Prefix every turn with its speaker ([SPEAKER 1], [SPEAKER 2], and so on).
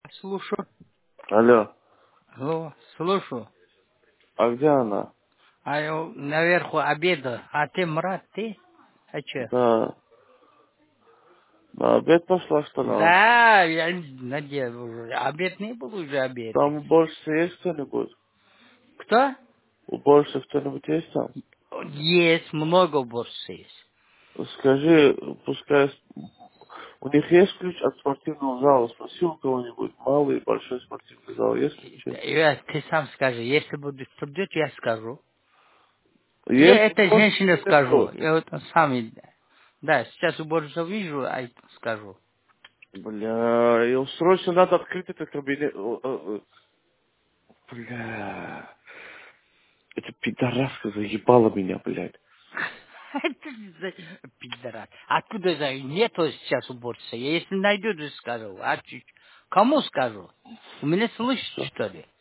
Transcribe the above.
[SPEAKER 1] Слушаю.
[SPEAKER 2] Алло,
[SPEAKER 1] Алло, слушаю.
[SPEAKER 2] а где она?
[SPEAKER 1] А я наверху обеда. А ты, Мрат, ты? А че?
[SPEAKER 2] Да, на обед пошла, что ли?
[SPEAKER 1] Да, я надеюсь уже. Обед не был уже обед.
[SPEAKER 2] Там уборщица есть кто-нибудь?
[SPEAKER 1] Кто?
[SPEAKER 2] Уборщица кто-нибудь есть там?
[SPEAKER 1] Есть, много борщ есть.
[SPEAKER 2] Скажи, пускай... У них есть ключ от спортивного зала? Спроси у кого-нибудь. Малый, большой спортивный зал. Есть ключи?
[SPEAKER 1] Ты сам скажи. Если будет придет, я скажу. Я
[SPEAKER 2] Есть
[SPEAKER 1] этой
[SPEAKER 2] уборщица
[SPEAKER 1] женщине скажу.
[SPEAKER 2] нету.
[SPEAKER 1] Я вот сам... Да, сейчас уборщицу вижу, а скажу.
[SPEAKER 2] Бля, и срочно надо открыть этот кабинет. Бля, эта пидораска заебала меня, блядь.
[SPEAKER 1] Это пидорас. Откуда я знаю? Нету сейчас уборщицы. Я если найду, то скажу. Кому скажу? У меня слышит,
[SPEAKER 2] Все.
[SPEAKER 1] что ли?